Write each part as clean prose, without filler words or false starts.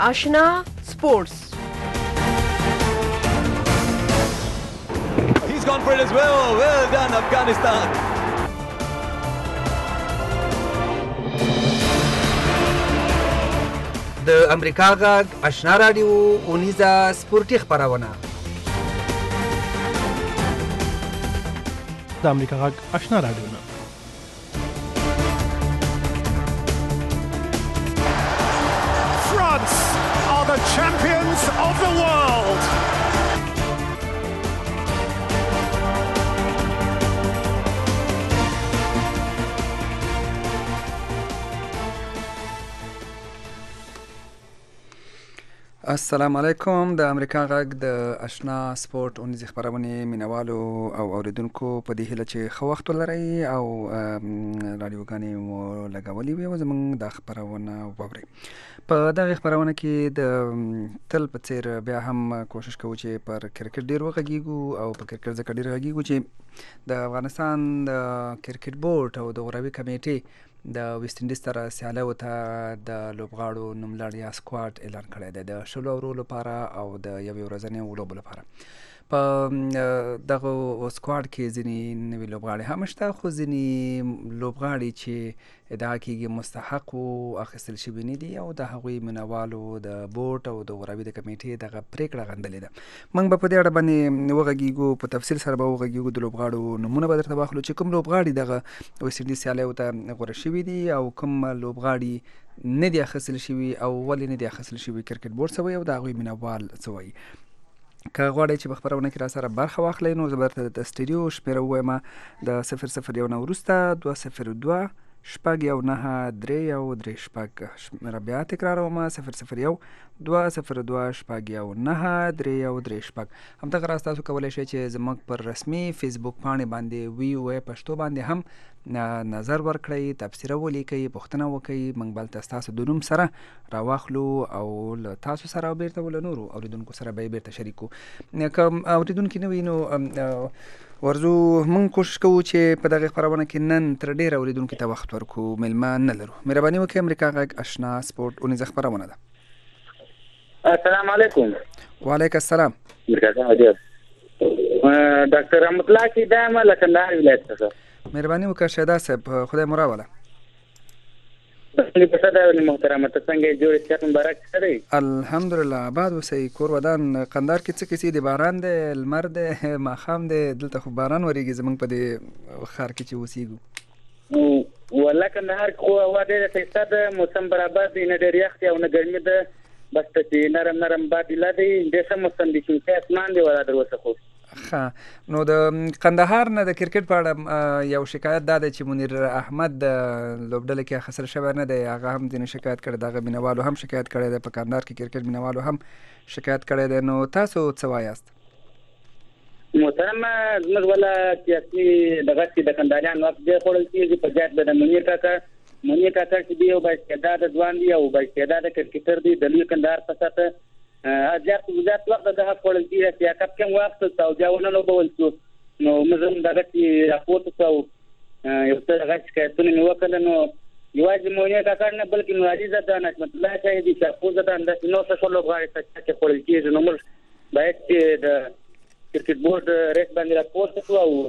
آشنا سپورتس. He's gone for it as well. Well done, Afghanistan. د امریکا غږ آشنا رادیو اونیزه سپورتي خپرونه. د امریکا غږ آشنا رادیو نه France are the champions of the world. السلام علیکم. د امریکا غږ د آشنا سپورت اونیزه خپرونې مینوالو او اوریدونکو په دې هیله چې ښه وخت ولرئ او راډیوګانې مو لګولې وي او زموږ دا خپرونه واورئ. په دغه خپرونه کې د تل په څیر بیا هم کوشش کوو چې پر کرکټ ډیر وغږیږو او په کرکټ ځکه ډیر غږیږو چې د افغانستان د کرکټ بورډ او د غوراوي کمیټې د ویسټ انډیز سره سیالیو ته د لوبغاړو نوملړ یا سکواډ اعلان کړی دی د 16 اورو لپاره او د یوې ورځنۍ لوبو لپاره. په دغه سکواډ کې ځینې نوي لوبغاړي هم شته، خو ځینې لوبغاړي چې ادعا کېږي مستحق و اخیستل شوي نه دي او د هغوی مینوالو د بورډ او د غوراوي د کمیټې دغه پرېکړه غندلې ده. موږ به په دې اړه باندې وغږیږو، په تفصیل سره به وغږیږو، د لوبغاړو نومونه به درته واخلو چې کوم لوبغاړي دغه ویسټ انډیز سیالیو ته غوره شوي دي او کوم لوبغاړي نه دي اخیستل شوي او ولې نه دي اخیستل شوي، کرکټ بورډ څه وایي او د هغوی مینوال څه وایي. که غواړئ چې په خپرونه کې را سره برخه واخلئ نو زه به درته د سټډیو شمېره ووایم د 001 نه وروسته 202 شپږ 19 3 شمېره بیا تکراروم 001 202 شپږ 19 3 همدغه راز تاسو کولی شئ چې زموږ پر رسمي فیسبوک پاڼې باندې VOA پښتو باندې هم نظر ورکړئ، تبصره ولیکئ، پوښتنه وکئ، موږ به هلته ستاسو د نوم سره راواخلو او له تاسو سره او بیرته له نورو اوریدونکو سره به یې بیرته شریکو. که اوریدونکي نه وي نو ورځو موږ کوشش کوو چې په دغه خپرونه کې نن تر ډېره اوریدونکو ته وخت ورکړو، میلمه نه لرو. مهرباني وکړئ، امریکا غږ آشنا سپورت اونیزه خپرونه ده. السلام علیکم. وعلیکم السلام. ډاکټر رحمت الله چې دا ما له کندهار ولایت څخه. مهرباني وکړه شهدا صاحب، خدای مو راوله. محترمه ته څنګه جوړ شي؟ مبارک شه. الحمدلله، آباد اوسئ. کور ودان قندهار کې څه کیسې دي؟ باران دی، لمر دی، ماښام دی؟ دلته خو باران ورېږي زموږ په دې ښار کې چې اوسېږو. والله کندهار خو هوا ډېره ښایسته ده، موسم برابر دی، نه ډېر یخ دی او نه ګرمي ده، بس چې نرم نرم باد دی، ډېر ښه موسم دی، شمسي اسمان دی ولا در اوسه. خو ښه، نو د قندهار نه د کرکټ په اړه یو شکایت دا دی چې منیر احمد د لوبډلې کې اخیستل شوی نه دی، هغه هم ځینې شکایت کړی، دغه مینوالو هم شکایت کړی دی، په کندهار کې کرکټ مینوالو هم شکایت کړی دی. نو تاسو څه وایاست؟ محترمه زموږ ولا سیاسي دغه چې د کندهاریانو وخت ډېر خوړل کېږي په زیات به د منیر کاکا چې دی یو بااستعداده ځوان دی او بااستعداده کرکټر دی، د لوی کندهار په سطحه زیات وخت دغه خوړل کېږي، سیاقت کم واخیستل او بیا ونلوبول شو. نو موږ هم دغه چې راپورته شو یو څه دغه شکایتونه مې وکړل، نو یوازې منیر کاکا نه بلکې نورعلي زاده، نجمت الله شاهد، شاهپور زاده، همداسې نور څه لوبغاړي چې خوړل کېږي. نو موږ باید چې د کرکټ بورډ ریس باندې راپورته کړو او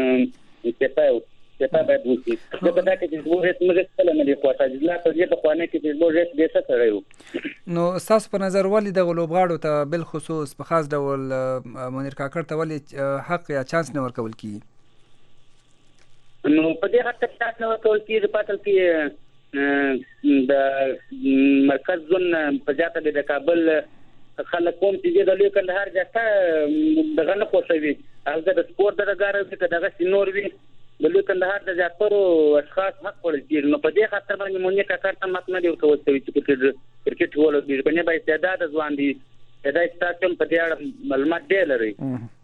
استعفا باید وشي. ځکه دا کرکټ بورډ ریس موږ هېڅکله نه دی خوښه، لا تر دې پخوانی کرکټ بورډ ریس ډېر ښه سړی و. نو ستاسو په نظر ولې دغه لوبغاړو ته بالخصوص په خاص ډول منیر کاکړ ته ولې حق یا چانس نه ورکول کېږي؟ نو په دې حق ته چانس نه ورکول کېږي په اصل کې د مرکز زون په زیاته د کابل خلک کوم چې د لوی کندهار جاته دغه نه خوښوي، هغه د سپورت دغه چې دغه نور وي د لوی کندهار د زیاترو اشخاص حق خوړل کېږي. نو په دې خاطر باندې منیر کاکړ ته حق نه دی ورکول شوی چې کرکټ ولوبېږي. په نه بااستعداده ځوان دی، دا ستاسو په دې اړه معلومات ډېر لري.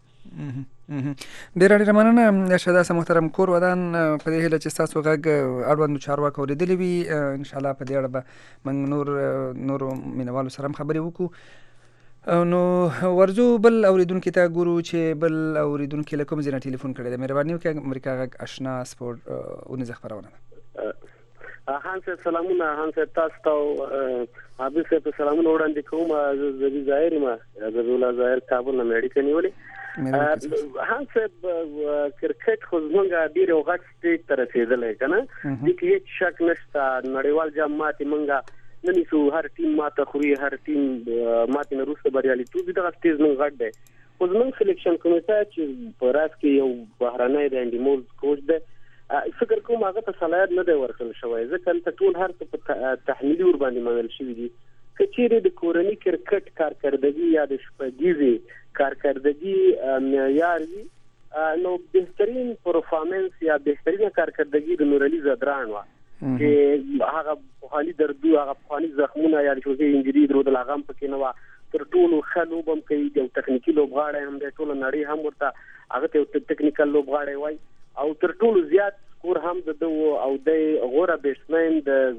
ډېره مننه شهدا صاحب محترم. کور ودان په دې هیله چې ستاسو غږ اړوندو چارواکو اورېدلی وي، انشاءالله په دې اړه به موږ نورو مینوالو سره هم خبرې وکړو. نو ورځو بل اوریدونکي ته ګورو چې بل اوریدونکي له کوم ځای نه ټلیفون کړی دی. مهرباني وکړئ، امریکا غږ آشنا سپورټ اونیزه خپرونه ده. هان صاحب سلامونه. هان صاحب تاسو ته عابد صاحب سلامونه وړاندې کوم. زه ظاهر ما زه ظاهر کابل نه مېړی کنيولې. هان صاحب کرکټ خو زمونږ ډیر وغټ سټیج ته رسیدلې کنه، د هیڅ شک نشته. نړیوال جام ماته منګه نن سو هر ټیم ماته خوري، هر ټیم ماته نه روسته بریالیتوب دغه سټیج نن غټ دی. خو زمونږ سلیکشن کمیټه چې په راس کې یو بهرنۍ د انډیمول کوچ دی، فکر کوم هغه ته صلاحیت نه دی ورکړل شوی، ځکه ته ټول هر څه په تحمیلي ور باندې منل شوی دي. کچېره د کورنی کرکټ کارکردګي یا د شپږیزي کارکردګي معیار وي، نو بهترین پرفورمنس یا بهترین کارکردګي د نورعلي زدران و چې هغه خالي دردو، هغه خالي زخمونه یا د شوزي انجری درو د لاغم پکې نه و. تر ټولو خلو بم کوي د ټکنیکي لوبغاړي هم د ټولو نړۍ هم ورته هغه ته ټکنیکل لوبغاړي وای، او تر ټولو زیات سکور هم د او د غوړه بیټسمن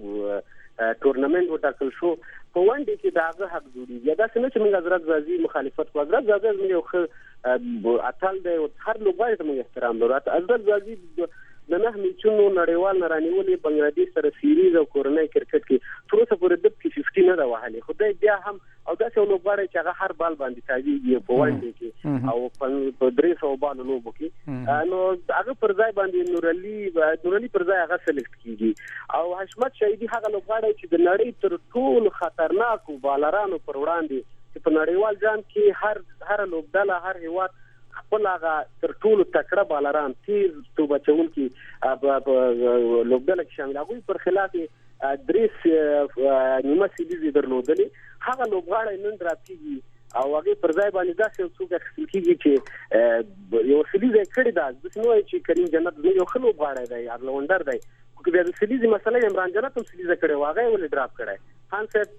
د ټورنمنت وټاکل شو. په وانډي کې داغه حق جوړیږي. دا څنګه چې موږ حضرت غازی مخالفت کوو، حضرت غازی موږ یو اتل دی او هر لوبغاړي ته موږ احترام لرو. حضرت غازی د نه میچونو نړیوال نه رانیولې بنگلاديش سره سیریز او کورنۍ کرکټ کې تر اوسه پورې د 50 نه دا وهلې. خدای بیا هم او دا څو لوبغاړي چې هغه هر بال باندې تاویږي په وانډي کې او په 300 بال لوبو کې، نو هغه پر ځای باندې نورعلي پر ځای هغه سلیکټ کیږي. او حشمت شهیدي هغه لوبغاړي چې د نړۍ تر ټولو خطرناکو بالرانو پر وړاندې چې په نړیوال جام کې هر لوبډله هر هیواد خپل هغه تر ټولو تکړه بالران تیز توپ اچونکي لوبډله کې شامل هغوی پر خلاف دریس نیمه سیریز درلودلې. هغه لوبغاړی نن راځي او هغه پر ځای باندې داسې څوک اخیستل کیږي چې یو سیریز یې کړی دا د نو چې کریم جنت یو ښه لوبغاړی دی، ارلونډر دی. خو بیا د سیریز مسله عمران جنت هم سیریز کړی و، هغه یې ولې ډراپ کړی. خان صاحب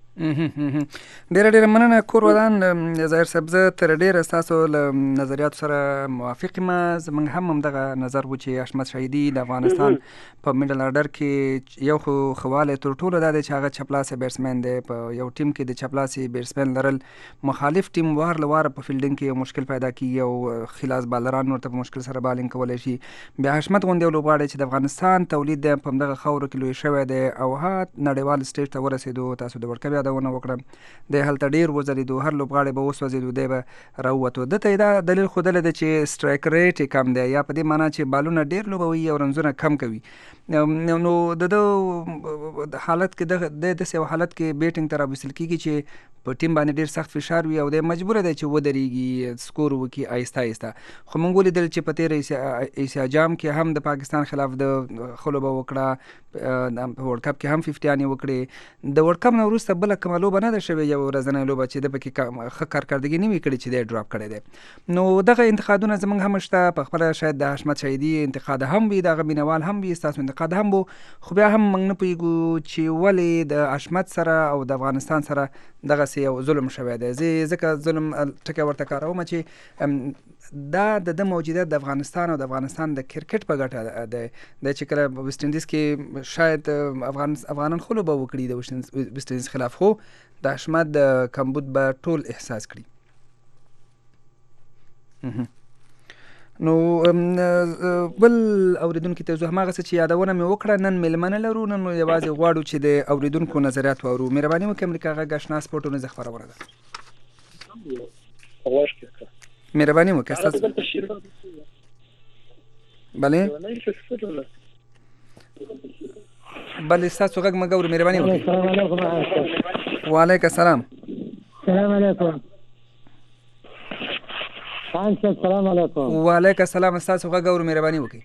ډېره مننه کور ودان. ظاهر صاحب زه تر ډېره ستاسو له نظریاتو سره موافق یم. زموږ هم دغه نظر و چې حشمت شهیدي د افغانستان په میډل آرډر کې یو خو خواله تر ټولو دا دی چې هغه چپلاسې بیټسمن دی. په یو ټیم کې د چپلاسې بیټسمن لرل مخالف ټیم وار لوار په فیلډینګ کې یو مشکل پیدا کیږي او خلاص بالران ورته په مشکل سره بالینګ کولی شي. بیا حشمت غوندې یو لوبغاړی چې د افغانستان تولید دی په همدغه خاورو کې لوی شوی دی او نړیوال سټیج ته ورسېدو. تاسو د ورکوي یادونه وکړه د هلته ډېر وځلېدو، هر لوبغاړی به وسوځېدو، دی به راووتو. دته یې دا دلیل ښودلی دی چې سټرایک ریټ یې کم دی، یا په دې معنا چې بالونه ډېر لوبوي او رنزونه کم کوي. نو د ده حالت کې د داسې یو حالت کې بیټینګ ته راوستل کېږي چې په ټیم باندې ډېر سخت فشار وي او دی مجبوره دی چې ودرېږي، سکور وکړي آهسته آهسته. خو موږ ولیدل چې په تېره ایسیا جام کې هم د پاکستان خلاف د ښه لوبه وکړه، په ورلډ کپ کې هم 50 وکړې. د ورلډ کپ نه وروسته بله کومه لوبه نه ده شوې یو ورځنۍ لوبه چې د پکې ښه کارکردګي نه وي کړې چې دی ډراپ کړی دی. نو دغه انتقادونه زموږ هم شته، په خپله شاید د حشمت شهیدي انتقاد هم وي، دغه مینوال هم وي، ستاسو انتقاد هم وو. خو بیا هم موږ نه پوهېږو چې ولې د حشمت سره او د افغانستان سره دغسې یو ظلم شوی دی. زه ځکه ظلم ټکی ورته کاروم چې دا د موجودیت د افغانستان او د افغانستان د کرکټ په ګټه دی. چې کله په ویسټ انډیز کې شاید افغانان خو لوبه وکړي د ویسټ انډیز خلاف، خو د حشمت د کمبود به ټول احساس کړي. نو بل اوریدونکو ته زه هماغسې چې یادونه مې وکړه، نن میلمنه لرو، نن یوازې غواړو چې د اوریدونکو نظریات واورو. مهرباني وکړئ امریکا غږ اشنا سپورټ ورځ خپرونه ده. مهرباني وکړئ ستاسو بلې ستاسو غږ مه ګورو. مهرباني وکړئ. وعلیکم السلام. السلام علیکم. السلام علیکم. وعلیکم السلام. ستاسو غږ اورو. مهرباني وکړئ.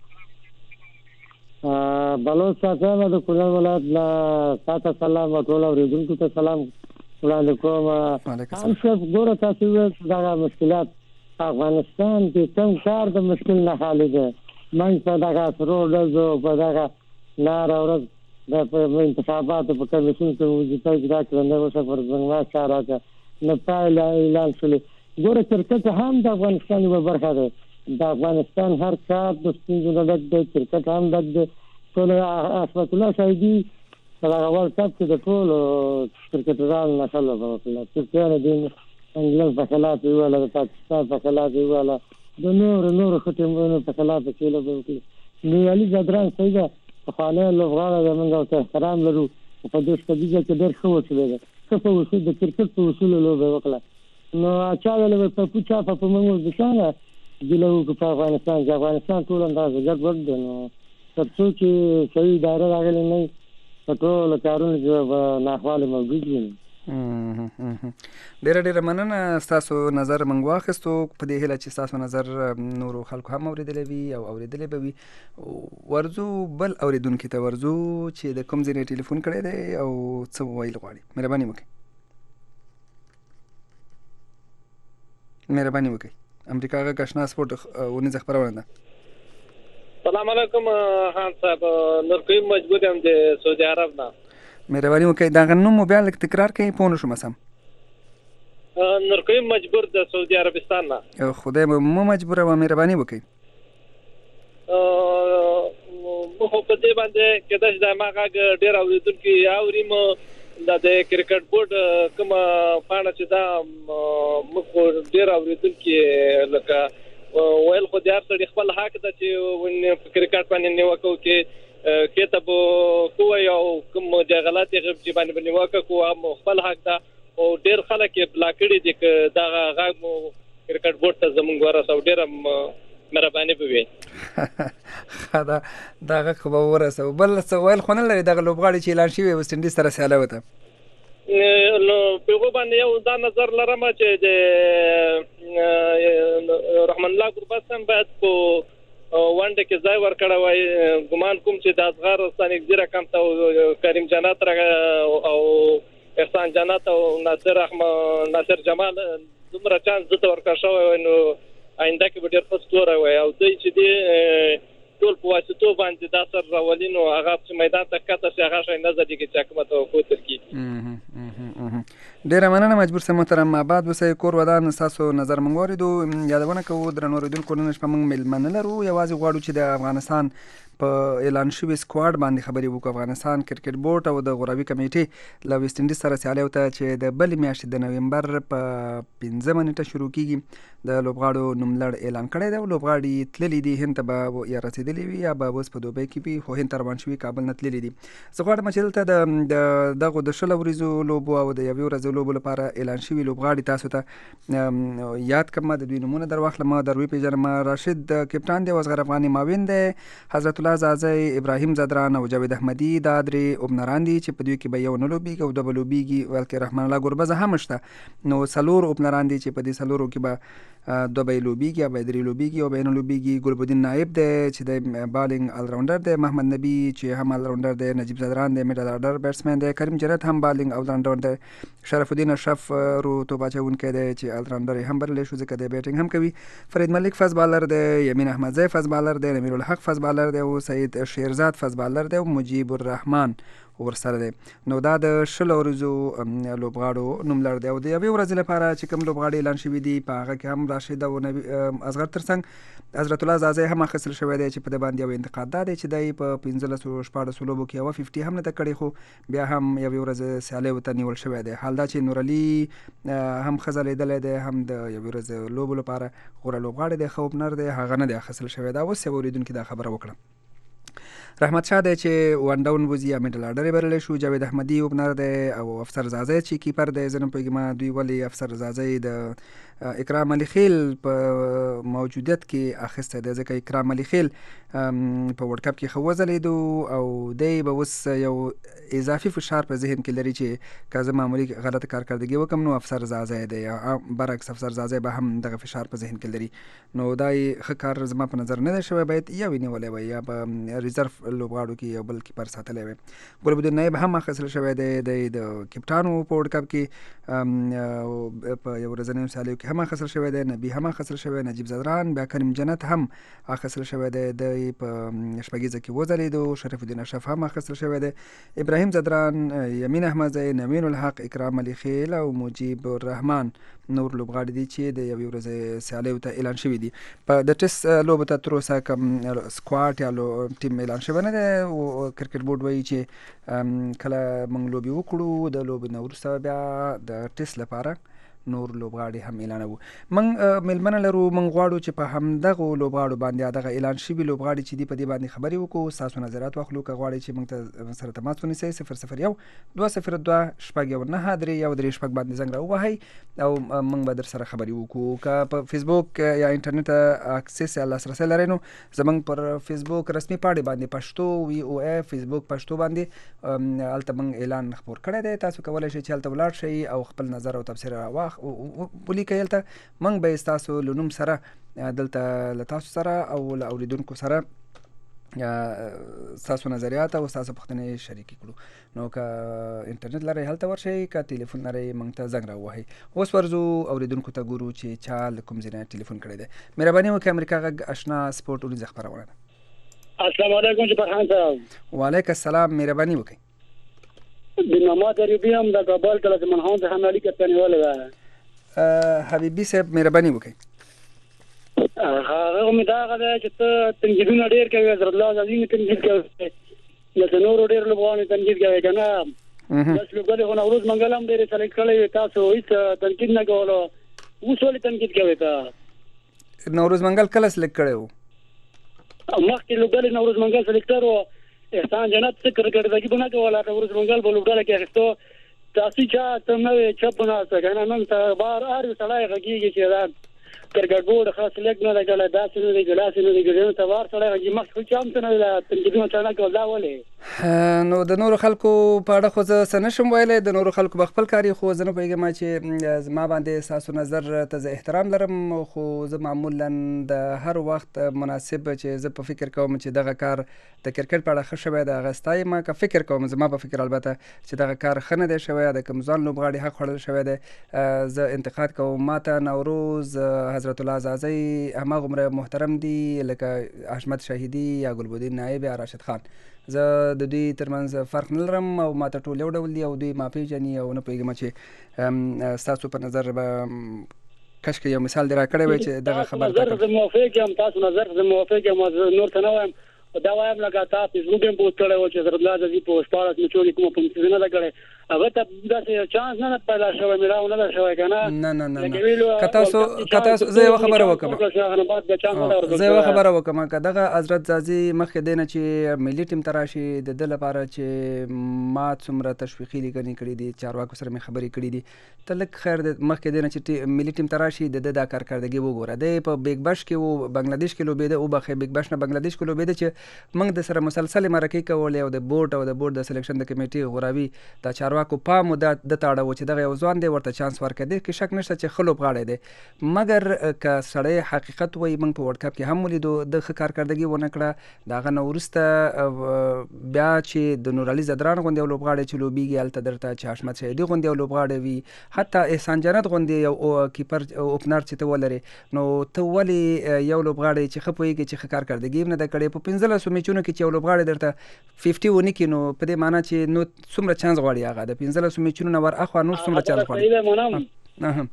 بلوچ صاحب د کونړ ولایت له تاسو سلام او ټول اوریدونکو ته سلام وړاندې کوم. هم صاحب ګوره تاسو ویل دغه مشکلات افغانستان کې کوم کار د مشکل نه خالی دی. موږ په دغه سرو ډزو په دغه لاره ورځ د انتخاباتو په کمیسیون کې وظیفه اجرا کړه، نه اوسه پر زموږ کار راځه نه پایله اعلان شولې. ګوره کرکټ هم د افغانستان یوه برخه دی. د افغانستان هر کار د ستونزو نه ډک دی، کرکټ هم ډک دی. ټول حشمت الله شهیدي په دغه ورلډ کپ کې د ټولو کرکټرانو نه ښه لوبه وکړه. ترکیه د انګلند په خلاف یې وویله، د پاکستان په خلاف یې وویله، د نورو ښه ټیمونو په خلاف یې لوبه وکړې. نورعلي زدران صحیح ده پخوانی لوبغاړی دی، موږ ورته احترام لرو. په دې شپږیزه کې ډېر ښه وسیله ده، ښه په اصول د کرکټ په اصولو لوبه وکړه. نو چا ویله پپو چاپه په موږ ورزشانه ګیله وکړو په افغانستان کې. افغانستان ټول اندازه ګډوډ دی. نو تر څو چې صحیح اداره راغلې نه وي په ټولو کارونو کې به ناخوالې موجود وي. ډیره مننه. ستاسو نظر موږ واخیستو په دې هیله چې ستاسو نظر نورو خلکو هم اوریدلی وي او اوریدلی به وي. ورځو بل اوریدونکي ته ورځو چې د کوم ځای نه ټلیفون کړی دی او څه وویل غواړي. مهرباني وکړئ. امریکا غږ آشنا سپورټ ونیزه خپرونه ده. سلام علیکم خان صاحب، نورقیم مجبور یم د سعودي عرب نه. مهرباني وکړئ دا نوم مو بیا لږ تکرار کړئ، پوه نه شوم سم. نورقیم مجبور د سعودي عربستان نه. خدای مو مجبوره و، مهرباني وکړئ. مو په دې باندې کېدای شي دا ما غږ ډېر اورېدونکي اوریم دا د کرکټ بورډ کومه پاڼه چې دا موږ ډېر اورېدونکي لکه ویل خو د هر سړي خپل حق ده چې په کرکټ باندې نیوکه وکړي، کتاب کوی او کوم د غلطي چې باندې نیوکه کوي هم خپل حق ده. او ډېر خلک یې بلاک کړي دي چې دا غږ مو کرکټ بورډ ته زموږ ورسو. ډېره مهرباني به وي. دا غږ خو به ورسو. بل څه ویل خو نه لري دغه لوبغاړي چې اعلان شوي ویسټ انډیز سره سیاله وته؟ نو په هغه باندې یو دا نظر لرم چې د رحمان الله ګرباس هم باید په وانډه کې ځای ورکړی وای. ګمان کوم چې د اصغر ثاني وزیر اکرم ته کریم جنات او احسان جنات او ناصر جمال دومره چانس دته ورکړ شوی وای، نو آینده کې به ډېر ښه ستوری وای. او دوی چې دی ټول په واسطو باندې دا سر راولي، نو هغه چې میدان ته ښکته شي هغه شی نه ځلېږي چې حکومت توقع ترکړي. ډیره مننه مجبور صاحب محترم. آباد اوسئ، کور ودان. ستاسو نظر موږ واورېدو. یادونه کوو درنو اورېدونکو نن شپه موږ میلمه نه لرو، یوازې غواړو چې د افغانستان په اعلان شوي سکواډ باندې خبرې وکړو. افغانستان کرکټ بورډ او د غورابي کمیټې له ویسټ انډیز سره سیالي وته چې د بلې میاشتې د نومبر په 15 نیټه شروع کیږي. د لوبغاړو نوملړ اعلان کړی دی او لوبغاړي تللي دي هند ته، به یا رسېدلي وي یا به اوس په دوبۍ کې وي، خو هند ته روان شوي، کابل نه تللي دي. زه غواړم چې دلته دغو د 20 ورځو لوبو او د 1 ورځې لوبو لپاره اعلان شوي لوبغاړي تاسو ته یاد کړم. د دوی نومونه در واخلم. در وپېژنم. راشد کپټان دی، اصغر افغاني معاون دی، حضرت الله زازی، ابراهیم زدران او جاوید احمدي دا درې اوپنران دي چې په دوی کې به یو نه لوبېږي او دوه به لوبېږي، بلکې رحمان الله ګربزه هم شته. نو 4 اوپنران دي چې په دې 4 کې به دوه به لوبېږي یا به 3 لوبېږي او به نه لوبېږي. ګلبدین نائب دی چې د بالینګ آلراونډر دی، محمد نبی چې هم آلراونډر دی، نجیب زدران دی میډل آرډر بیټسمن دی، کریم جنت هم بالینګ آلراونډر دی، شرف الدین اشرف رو توپ اچوونکی دی چې آلراونډر هم بللی شو ځکه دی بیټینګ هم کوي. فرید ملک فاست بالر دی، یمین احمدزی فاست بالر دی، نمیر الحق فاست بالر دی او سعید شیرزاد فاست بالر دی او مجیب الرحمن ورسره دی. نو دا د 20 ورځو لوبغاړو نوملړ دی. او د 1 ورځې لپاره چې کوم لوبغاړي اعلان شوي دي په هغه کې هم راشد او اصغر ترڅنګ حضرت الله زازی هم اخیستل شوی دی چې په دې باندې یو انتقاد دا دی چې دی په 15-14 لوبو کې یوه 50 هم نه ده کړې، خو بیا هم 1 ورځ سیالۍ ورته نیول شوی دی. حال دا چې نورعلي هم ښه ځلېدلی دی، هم د 1 ورځ لوبو لپاره غوره لوبغاړی دی، ښه اوپنر دی، هغه نه دی اخیستل شوی. دا اوس یو اورېدونکي دا خبره وکړه. رحمت شاه دی چې ون ډاون وځي یا میډل آرډر یې بللی شو. جاوید احمدي اوپنر دی او افسر زازی چې کیپر دی. زه نه پوهېږم دوی ولې افسر زازی د اکرام علي خیل په موجودیت کې اخیستی دی، ځکه اکرام علي خیل په ورلډ کپ کې ښه وځلېدو او دی به اوس یو اضافي فشار په ذهن کې لري چې که زه معمولي غلطه کارکردګي وکړم نو افسر زازی دی، برعکس افسر زازی به هم دغه فشار په ذهن کې لري. نو دا یې ښه کار زما په نظر نه دی شوی، باید یا یې نیولی وی یا په ریزرف لوبغاړو کې یو بل کیپر ساتلی وی. ګلبدین نایب هم اخیستل شوی دی، د کپټانو په ورلډ کپ کې په یو ورځنیو سیالیو کې هم اخیستل شوی دی، نبی هم اخیستل شوی، نجیب زدران، بیا کریم جنت هم اخیستل شوی دی، د په شپږیزه کې وځلېدو، شرف الدین اشرف هم اخیستل شوی دی، ابراهیم زدران، یمین احمدزی، نوین الحق، اکرام علي خیل او مجیب الرحمن نور لوبغاړي دي چې د 1 ورځې سیالیو ته اعلان شوي دي. په د ټیسټ لوبو ته تر اوسه کوم سکواډ یا ټیم اعلان شوی نه دی. کرکټ بورډ وایي چې کله موږ لوبې وکړو د لوبې نه وروسته بیا د ټیسټ لپاره نور لوبغاړي هم اعلانوو. موږ میلمنه لرو، موږ غواړو چې په همدغو لوبغاړو باندې دغه اعلان شوي لوبغاړي چې دي په دې باندې خبرې وکړو، ستاسو نظرات واخلو. که غواړئ چې موږ ته سره تماس ونیسئ 001 202 شپږ 9 3 1 3 باندې زنګ راووهئ او موږ به در سره خبرې وکړو. که په فیسبوک یا انټرنیټ اکسس یا لاسرسی لرئ نو زموږ پر فیسبوک رسمي پاڼې باندې پښتو VOA فیسبوک پښتو باندې هلته موږ اعلان خپور کړی دی. تاسو کولی شئ چې هلته ولاړ شئ او خپل نظر او تبصره ولیکئ. هلته موږ به یې ستاسو له نوم سره دلته له تاسو سره او له اوریدونکو سره ستاسو نظریات او ستاسو پوښتنې شریکې کړو. نو که انټرنیټ لرئ هلته ورشئ، که ټلیفون لرئ موږ ته زنګ راووهئ. اوس ورځو اوریدونکو ته ګورو چې چا له کوم ځای نه ټلیفون کړی دی. مهرباني وکړئ امریکا غږ اشنا سپورټ ورځ خبرونه ده. السلام علیکم جی فرحان صاحب. وعلیکم السلام. مهرباني وکړئ. د محمد عربي هم د کابل کله د منحون څخه مالي کتنې ولا حبیبي صاحب مهرباني وکړئ. هغه مې دا غواړي چې ته تنقیدونه ډېر کوي، حضرت الله عظیم تنقید کوي، لکه نورو ډېر لوبغاړي تنقید کوي که نه. داسې لوبغاړي خو نوروز منګل هم ډېرې سلیکټ کړی، تاسو هېڅ تنقید نه کولو، اوس ولې تنقید کوئ؟ ته نوروز منګل کله سلیکټ کړی و؟ مخکې لوبغاړي نوروز منګل سلیکټر و، احسان جنت څه کرکټدګي به نه کوله، نوروز منګل به لوبډله کې اخیستو. تاسو چا ته نه وې چپ نه اوسه که نه، نن بار هر یو سړی غږېږي چې دا کرکټ بورډ خاص لیک نه دی کړی، داسې نه دی ګلاسې نه دی ګړی، سوار سړی غږي مخکې خو چا هم څه نه دی تنقیدونه چا نه کول، دا ولې؟ نو د نورو خلکو په اړه خو زه څه نشم ویلی، د نورو خلکو به خپل کار خو زه نه پوهېږم چې زما باندې ستاسو نظر ته زه احترام لرم، خو زه معمولا د هر وخت مناسب چې زه په فکر کوم چې دغه کار د کرکټ په اړه ښه شوی دی هغه ستایم. که فکر کوم زما په فکر البته چې دغه کار ښه نه دی شوی، د کوم ځوان لوبغاړي حق خوړل شوی دی، زه انتقاد کوم. ما ته نوروز حضرت الله عزازی هماغومره محترم دي لکه احمد شهیدي یا ګلبدین نایب یا راشد خان. زه د دوی ترمنځ فرق نه لرم او ما ته ټول یو ډول دي او دوی ما پېژني او نه پوهېږم چې ستاسو په نظر به کشکې یو مثال دې راکړی وی چې دغه خبر نظر زه موافق یم، تاسو نظر زه موافق یم، نور ته نه وایم. دا وایم لکه تا فیسبوک هم پوسټ کړی و چې حضرت الله عزازي په 14 میچو کې کومه پنځه نه ده کړې، هغه ته داسې چانس نه پیدا شوی، میراو نه ده شوی که نه. نه که تاسو زه یوه خبره وکړم که دغه حضرت عزازي مخکې دی نه چې ملي ټیم ته راشي د ده لپاره چې ما څومره تشویقي لیکنې کړي دي، چارواکو سره مې خبرې کړي دي، ته لږ خیر دی مخکې دی نه چې ملي ټیم ته راشي د ده دا کارکردګي وګوره. دی په بیګ بش کې و بنګلادیش کې لوبېده، وبخښئ بیګ بش نه بنګلادیش کې لوبېده چې موږ د سره مسلسل مرکې کولې او د بورډ د سلیکشن د کمیټې غوراوي د چارواکو پام و د تاړه و چې دغه یو ځوان دی ورته چانس ورکړی دی، کې شک نشته چې ښه لوبغاړی دی. مګر که سړی حقیقت وایي موږ په ورلډ کپ کې هم ولیدو د ښه کارکردګي ونه کړه، د هغه نه وروسته بیا چې د نورعلي زدران غوندې یو لوبغاړی چې لوبېږي هلته درته چې حشمت شهیدي غوندې یو لوبغاړی وي، حتی احسان جنت غوندې یو کیپر اوپنر چې ته ولرې، نو ته ولې یو لوبغاړی چې ښه پوهېږي چې ښه کارکردګي هم نه ده کړې په 15 میچونو کې چې یو لوبغاړی درته 50 ونه کړي، نو په دې معنا چې نو څومره چانس غواړي هغه د 15 میچونو نه ور اخوا نور څومره چانس غواړي.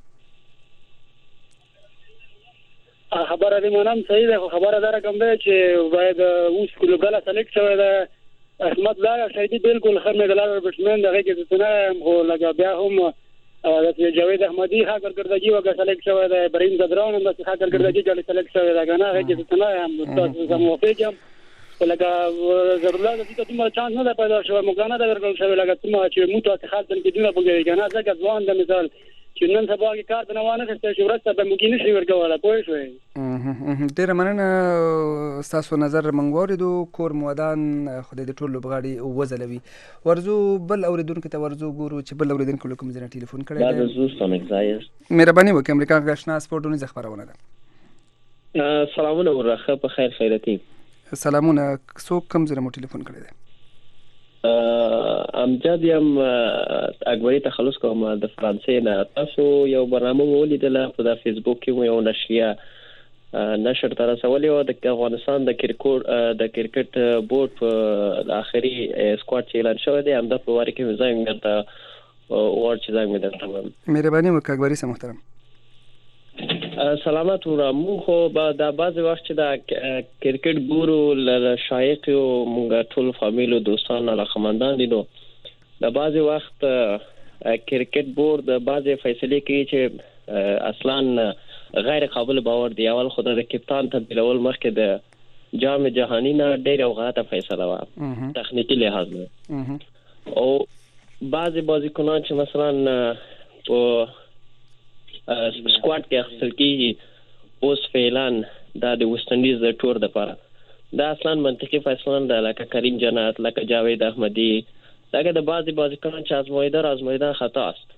خبره دې منم صحیح ده، خو خبره دا رقم ده چې باید اوس لوبډله سلیکټ شوی ده. احمد الله شهیدي بالکل ښه میډلر بیټسمن دغه کې څه نه یم، خو لکه بیا هم د جاوید احمدي ښه کارکردګي وکړه سلیکټ شوی دی، ابراهیم زدران هم داسې ښه کارکردګي کړې سلیکټ شوی دی که نه، هغې کې څه نه یم، تاسو زه موافق یم. لکه ضرور الله ته دومره چانس نه ده پیدا شوی، موږ نه ده ورکړل شوی لکه څومره چې موږ ته خاص تنقیدونه پکوي که نه، ځکه ځوان د مثال چې نن سبا کې کار ته نه وانخېستی چې وروسته به موږ یې نشي ورکولی، پوه شوې. ډېره مننه، ستاسو نظر موږ واورېدو. کور مو ودان، خدای دې ټول لوبغاړي وځلوي. ورځو بل اورېدونکي ته ورځو ګورو چې بل اورېدونکي له کوم ځای نه ټلیفون کړی دی. مهرباني وکړئ امریکا غږ اشنا سپورټ ونیزه خپرونه ده. سلامونه ورخه په خیر خیرتي. سلامونه، څوک کوم ځای نه مو ټلیفون کړی دی؟ امجد یم، اکبري تخلص کوم د فرانسې نه. تاسو یو برنامه ولیدله په د فیسبوک کې مو یو نشریه نشر ته رسولې وه د افغانستان د کرکټ بورډ په آخري سکواډ چې اعلان شوی دی، همدا په واره کې مې زنګ درته ووړ چې زنګ مې درته ووایم. مهرباني وکړه اکبري صاحب محترم. سلامت ورا مونږ خو دا بعضې وخت چې دا کرکټ ګورو له شایق یو مونږ ټول فامیل او دوستان علاقه‌مندان دي، نو دا بعضې وخت کرکټ بورډ بعضې فیصلې کوي چې اصلا غیر قابل باور دی. اول خو د کپتان تبدیلول مخکې د جام جهانی نه ډېره غلطه فیصله وه تخنیکي لحاظ نه. او بعضې بازیکنان چې مثلا په سکواډ کې اخیستل کېږي اوس فعلا دا د ویسټ انډیز د ټور دپاره دا اصلا منطقي فیصله ده، لکه کریم جنت، لکه جاوید احمدي، لکه د بعضې بازیکنان چې آزماییدن خطا است.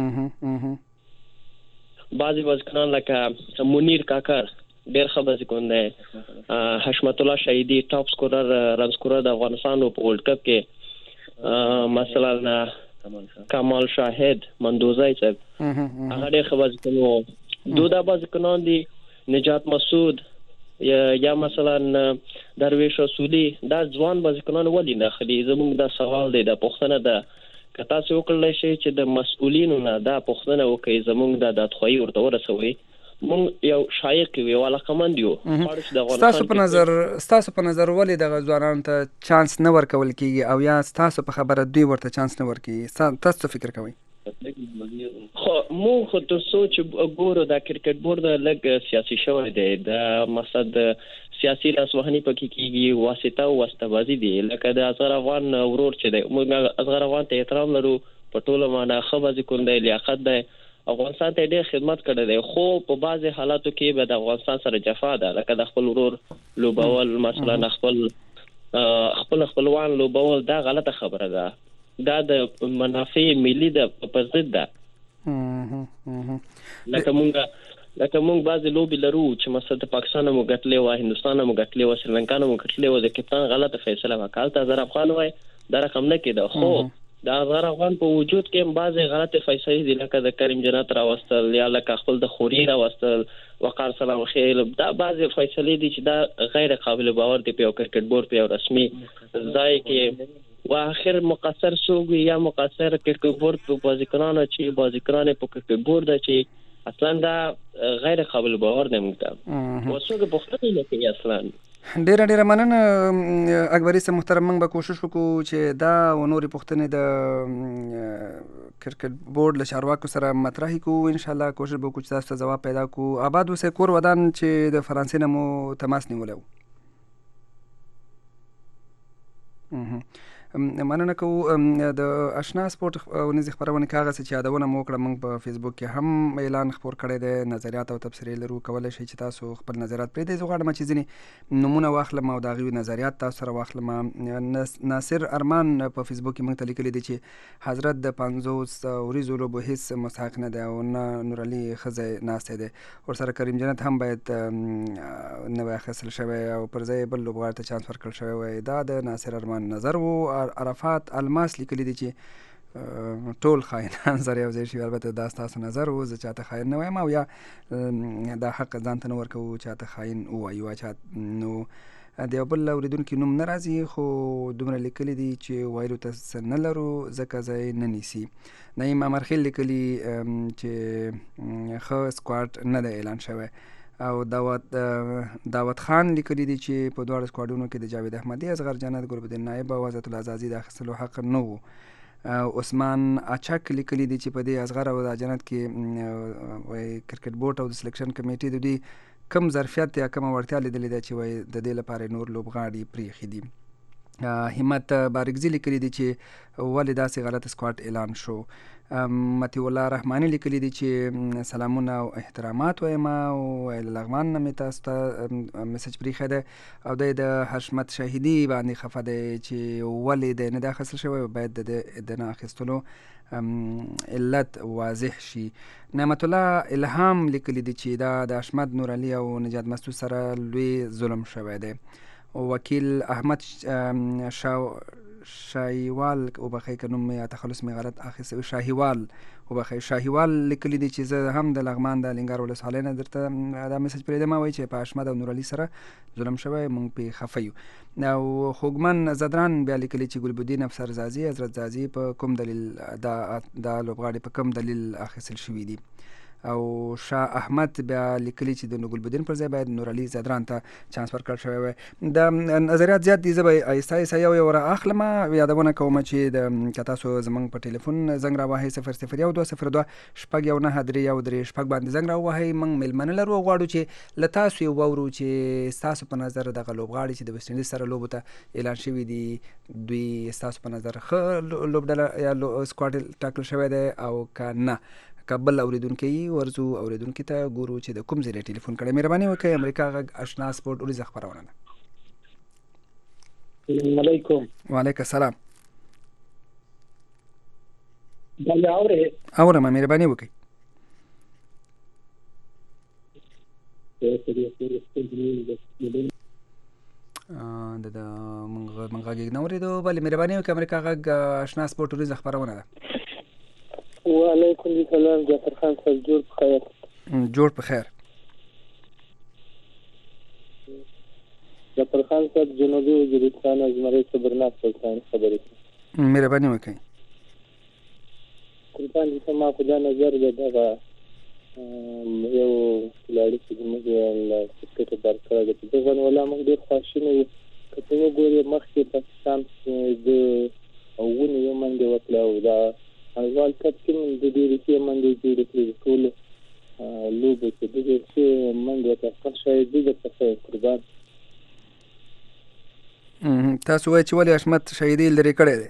بعضې بازیکنان لکه منیر کاکر ډېر ښه بازیکن دی، حشمت الله شهیدي ټاپ سکورر رن سکورر د افغانستان په ورلډ کپ کې، مثلا کمال شاهد مندوزی صاحب هغه ډېر ښه بازیکن و. دا بازیکنان دي نجات مسعود یا مثلا درویش رسولی، دا ځوان بازیکنان ولې نه اخلي؟ زموږ دا سوال دی، دا پوښتنه ده. که تاسو وکړلی شئ چې د مسؤلینو نه دا پوښتنه وکړئ، زموږ دا دادخواهي ورته ورسوئ، موږ یو شایق یو علاقمند یو. ستاسو په نظر ولې دغه ځوانانو ته چانس نه ورکول کیږي، او یا ستاسو په خبره دوی ورته چانس نه ورکوي؟ تاسو څه فکر کوئ؟ خو موږ خو تر څو چې ګورو دا کرکټ بورډ لږ سیاسي شوی دی، د مقصد سیاسي لاسوهنې پکې کېږي، واسطه او واسطه‌بازي دی. لکه د اصغر افغان ورور چې دی، موږ اصغر افغان ته احترام لرو، په ټوله معنا ښه بازیکن دی، لیاقت دی، افغانستان ته ډېر خدمت کړی دی، خو په بعضې حالاتو کې به د افغانستان سره جفا ده، لکه د خپل ورور لوبول، مثلا خپل خپلوان لوبول، دا غلطه خبره ده، دا د منافع ملي د په ضد ده. لکه مونږ بعضې لوبې لرو چې مثلا د پاکستان مو ګټلې وه، هندوستان مو ګټلې وه، سریلانکا مو ګټلې وه، د کپتان غلطه فیصله وه. که هلته اظهر افغان وای دا رقم نه کېده، خو د اظهر افغان په وجود کې هم بعضې غلطې فیصلې دي، لکه د کریم جنت راوستل، یا لکه خپل د خوري راوستل، وقار سلام خیل، دا بعضې فیصلې دي چې دا غیر قابل باور دي په یو کرکټ بورډ په یو رسمي ځای کې. و اخر مقصر څوک وي، یا مقصر کرکټ بورډ په بازیکنانو چې بازیکنان په کرکټ بورډ چې اصلا دا غیر قابل باور دی. موږ ته وڅوک پوښتنه نه کوي اصلا. ډیره مننه اکبري صاحب محترم. موږ به کوشش وکړو چې دا او نورې پوښتنې د کرکټ بورډ له چارواکو سره مطرح کړو. ان شاء الله کوشش به وکړو چې تاسو ته ځواب پیدا کړو. آباد اوسئ. کور ودان چې د فرانسې نه مو تماس نیولی و. مننه کوو. د اشنا سپورت ورځنۍ خپرونې کې هغه څه چې یادونه مو وکړه، موږ په فیسبوک کې هم اعلان خپور کړی دی، نظریات او تبصرې لرو. کولی شئ چې تاسو خپل نظریات پرېږدئ. زه غواړم چې ځینې نومونه واخلم او د هغوی نظریات تاسو سره واخلم. ناصر ارمان په فیسبوک کې موږ ته لیکلی دی چې حضرت د 50 وریځو لوبو هېڅ مستحق نه دی، او نه نورعلي ښځی ناستی دی. ورسره کریم جنت هم باید نه وی اخیستل شوی او پر ځای بل لوبغاړي ته چانس ورکړل شوی وی. دا د ناصر ارمان نظر و. عرفات الماس لیکلی دی چې ټول خاینان سره یو ځای شي. البته دا ستاسو نظر و، زه چاته خاین نه وایم، او یا دا حق ځان ته نه ورکوو چاته خاین ووایو. نو د یو بل اورېدونکي نوم نه راځي، خو دومره لیکلی دی چې ویلو ته څه نه لرو ځکه ځای نه نیسي. نعیم امرخیل لیکلي چې ښه سکواډ نه دی اعلان شوی. او داود خان لیکلی دی چې په دواړو سکواډونو کې د جاوید احمدي، اصغر جنت، ګربدین نایب او عزت الله عزازي د اخیستلو حق نه و. عثمان اچک لیکلی دی چې په دې اصغر او د جنت کې کرکټ بورډ او د سلیکشن کمیټې د دوی کم ظرفیت یا کم وړتیا لیدلې ده چې د دې لپاره نور لوبغاړي پرېښي دي. همت بارګزي لیکلی دی چې ولې داسې غلط سکواډ اعلان شو. مطیع الله رحماني لیکلی دی چې سلامونه او احترامات وایم، او لغمان نه مې تاسو ته میسج پرېښی دی، او دی د حشمت شهیدي باندې خفه دی چې ولې دی نه دی اخیستل شوی، باید د نه اخیستلو علت واضح شي. نعمت الله الهام لیکلی دی چې دا د احمد نورعلي او نجات مسعود سره لوی ظلم شوی دی. وکیل احمد شاهیوال وبخی که نوم یا تخلص می غلط اخیسته، شاهیوال وبخی، شاهیوال لیکلی دی چې زه هم د لغمان د لنګر ولسوالۍ نه درته دا میسج پرېږدم، وایي چې په احمد او نورعلي سره ظلم شوی، موږ پرې خفه یو. او خوږمن زدران بیا لیکلی چې ګلبدین افسر زازي، حضرت زازي په کوم دلیل دا لوبغاړي په کوم دلیل اخیستل شوي دي. او شاه احمد بیا لیکلي چې د ګلبدین پر ځای باید نور علي زدران ته چانس ورکړل شوی وی. د نظریات زیات دي، زه به آهسته آهسته یو یو رااخلم. یادونه کوم چې که تاسو زموږ په ټلیفون زنګ راوهئ 001202 شپږ شپږ باندې زنګ راوهئ. موږ میلمانه لرو، غواړو چې له تاسو یې واورو چې ستاسو په نظر دغه لوبغاړي چې د ویسټ انډیز سره لوبو ته اعلان شوي دي، دوی ستاسو په نظر ښه لوبډله یا سکواډ ټاکل شوی دی او که نه؟ که بل اوریدونکی ورځو اوریدونکي ته ګورو چې د کوم ځای ټلیفون کړی. مهرباني وکړئ. امریکا غږ آشنا سپورټ اوریزه خپرونه ده. السلام علیکم. وعلیکم السلام. بله اورم. مهرباني وکړئ. د موږ غږ نه اورېدو. بلې مهرباني وکړئ. امریکا غږ آشنا سپورټ اوریزه خپرونه ده. وعلیکم السلام. جعفر خان صاحب جوړ په خیر. جوړ په خیر. جعفر خان صاحب جنوبي وزیرستان زمري صبرناک سلطان خبرې کوي. مهرباني وکړئ. قربان دې ما خو دا نظر دی دغه یو کلاړي چې موږ له کرکټ برکړه د دغه ولا موږ ډېر خوشاله یو. که ته وګورې مخکې پاکستان د ونې یو منډه وکړه او دا ورلد کپ کې موږ د ډېرې ښې منډې جوړې کړې د ټولو لوبو کې د ډېرې ښې منډې ته ښه شاید دي درته قربان. تاسو وایئ چې ولې حشمت شهیدي لرې کړی دی؟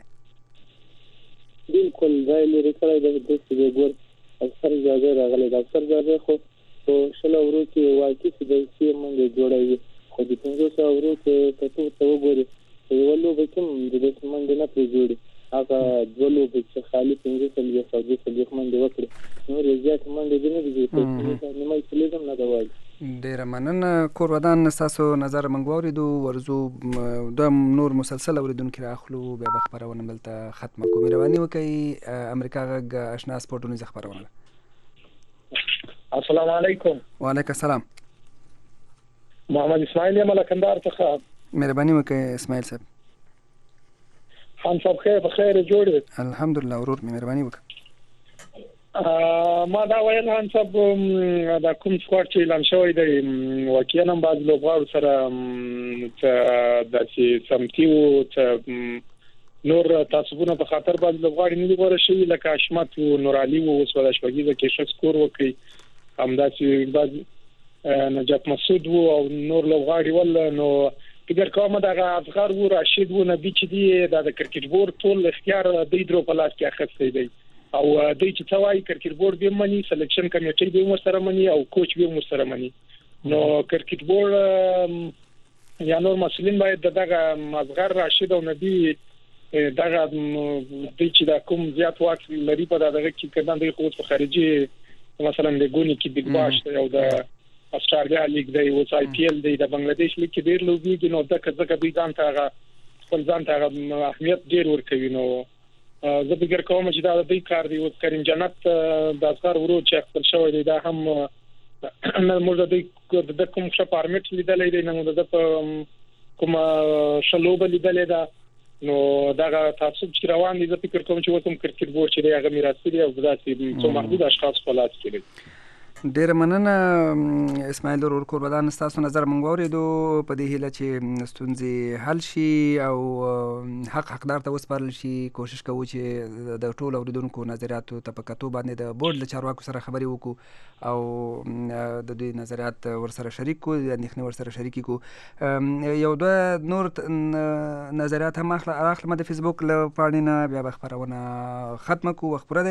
بالکل دا یې لرې کړی دی. داسې دی ګور افسر جاګه راغلی دی. افسر جاګه خو په 100 ورو کې واقع چې د ښې منډې جوړوي، خو د 500 ورو کې که ته ورته وګورې په یوه لوبه کې هم د داسې منډې نه پرې جوړي. هغه 2 لوبې چې خالي 500 او 200 منډې وکړي، نور یې زیاتې منډې دې نه دي جوړې. نیمه ایټالیزم نه ده وایي. ډېره مننه. کور ودان ستاسو نظر موږ واورېدو. ورځو دوه نور مسلسل اوریدونکي راخلو، بیا به خپرونه دلته ختمه کوو. مهرباني وکړئ. امریکا غږ آشنا سپورټ اوریزه خپرونه ده. السلام علیکم. وعلیکم السلام. محمد اسماعیل یم له کندهار څخه. مهرباني وکړئ اسماعیل صاحب. خان صاحب خیر بخیر جوړ دي؟ الحمدلله ورور مې. مهرباني وکړه. ما دا ویل خان صاحب دا کوم سکواډ چې اعلان شوی دی واقعا هم بعض لوبغاړو سره داسې سمتي وو چې نور تعصبونه په خاطر بعض لوبغاړي نه دي غوره شوي، لکه حشمت و نور علي و اوس په شپږیزه کې ښه سکور وکړي. همداسې بعض نجات مسعود و او نور لوبغاړي ول. نو فکر کوم دغه افغار و راشد و نبی چې دی د کرکټ بورډ ټول اختیار د درو په لاس کې اخیستی دی او دوی چې توای کرکټ بورډ به مني، سلیکشن کمیټې به ورسره مني او کوچ به ورسره مني. نو کرکټ بورډ یا نور مسؤلین باید دغه افغار راشد او نبی دغه دوی چې دا کوم زیات واک لري په دغه کې کړه د خو په خارجي مثلا د ګونی کې بګ باش او د استرالیا لیګ دی او آی پی ایل دی د بنگلاديش لیګ کې ډیر لوبي نو دغه دوی ځان ته خپل ځان ته اهمیت ډیر ورکوي. نو زه فکر کوم چې دا د دې کار دی. او کریم جنت د افغان ورو چې خپل شوی دی دا هم موږ د کوم څه فارمیټ لیدلې دی نو د کوم شلوب لیدلې دا. نو دا تعصب چې روان دي زه فکر کوم چې وته کرکټ بورډ چې هغه میراث دی او ذاتي څو محدود اشخاص په لاس کې دي. ډېره مننه اسماعیل ورور. کور ودان ستاسو نظر موږ واورېدو. په دې هیله چې ستونزې حل شي او حقدار ته وسپارل شي. کوشش کوو چې د ټولو اوریدونکو نظریاتو ته په کتو باندې د بورډ له چارواکو سره خبرې وکړو او د دوی نظریات ورسره شریک کړو، اندېښنې ورسره شریکې کړو. یو دوه نور نظریات هم اخلم د فیسبوک له پاڼې نه، بیا به خپرونه ختمه کړو. وخت پوره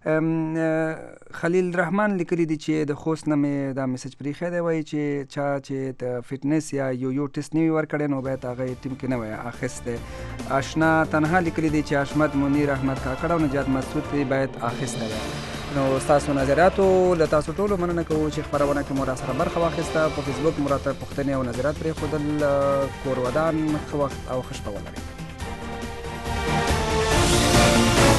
دی. خلیل رحمان لیکلي دي چې د خوست نه مې دا میسج پرېښی دی، وایي چې چا چې د فټنس یا یو ټیسټ نه وي ورکړی نو باید هغه یې ټیم کې نه وی اخیستی. اشنا تنها لیکلي دي چې حشمت منیر احمد کاکړ او نجات مسعود باید اخیستی دی. نو ستاسو نظریاتو له تاسو ټولو مننه کوو چې خپرونه کې مو راسره برخه واخیسته. په فیسبوک مو راته پوښتنې او نظریات پرېښودل. کور ودان ښه وخت او ښه شپه ولرئ.